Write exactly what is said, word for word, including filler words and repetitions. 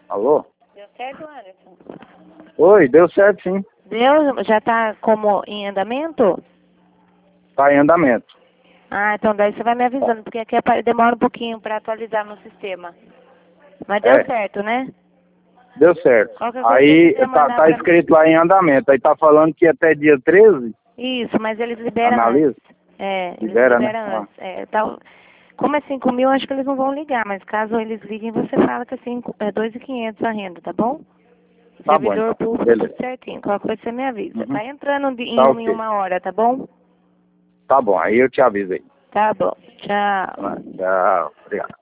Alô? Deu certo, Anderson? Oi, deu certo sim. Deu? Já tá como em andamento? Tá em andamento. Ah, então daí você vai me avisando, porque aqui apare- demora um pouquinho para atualizar no sistema. Mas deu É, certo, né? deu certo. Qualquer coisa você Aí quiser tá, mandar tá pra mim. escrito lá em andamento. Aí tá falando que até dia treze, Isso, mas eles liberam analisa. antes. É, eles Libera, né? liberam Ah, antes. É, tal, como é cinco mil, acho que eles não vão ligar, mas caso eles liguem, você fala que é, cinco, é dois mil e quinhentos a renda, tá bom? tá bom Servidor então. público, tudo Beleza. certinho. Qualquer coisa você me avisa. Uhum. Vai entrando de- Tá em, em ok. uma hora, tá bom? Tá bom, aí eu te aviso aí. Tá bom. Tchau. Tá, tchau. Obrigado.